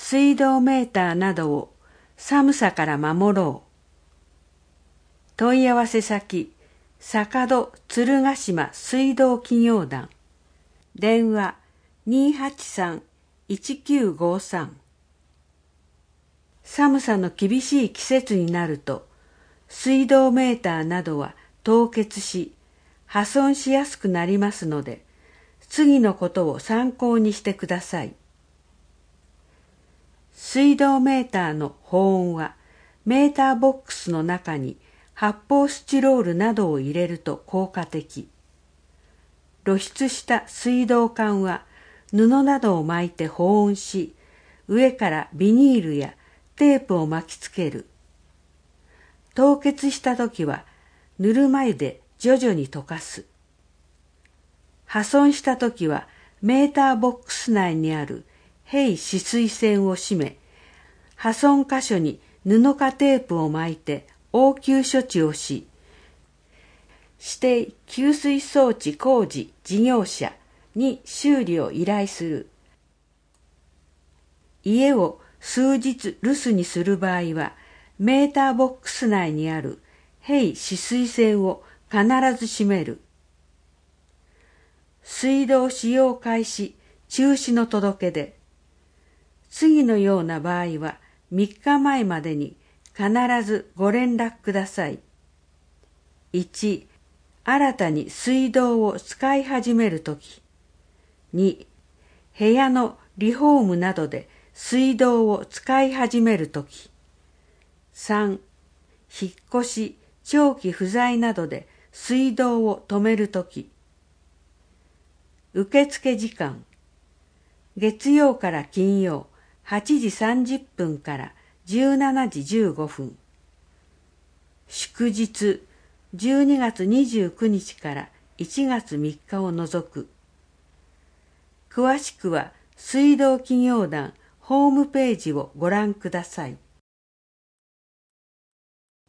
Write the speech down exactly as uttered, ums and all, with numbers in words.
水道メーターなどを寒さから守ろう。問い合わせ先、坂戸鶴ヶ島水道企業団。電話 にーはちさん いちきゅうごさん。寒さの厳しい季節になると、水道メーターなどは凍結し、破損しやすくなりますので、次のことを参考にしてください。水道メーターの保温は、メーターボックスの中に発泡スチロールなどを入れると効果的。露出した水道管は布などを巻いて保温し、上からビニールやテープを巻きつける。凍結したときはぬるま湯で徐々に溶かす。破損したときはメーターボックス内にある閉止水栓を閉め、破損箇所に布かテープを巻いて応急処置をし、指定給水装置工事事業者に修理を依頼する。家を数日留守にする場合は、メーターボックス内にある閉止水栓を必ず閉める。水道使用開始中止の届け出。次のような場合はみっかまえまでに必ずご連絡ください。いち、新たに水道を使い始めるとき。に、部屋のリフォームなどで水道を使い始めるとき。さん、引っ越し、長期不在などで水道を止めるとき。受付時間。月曜から金曜はちじさんじゅっぷんからじゅうしちじじゅうごふん。祝日じゅうにがつにじゅうくにちからいちがつみっかを除く。詳しくは水道企業団ホームページをご覧ください。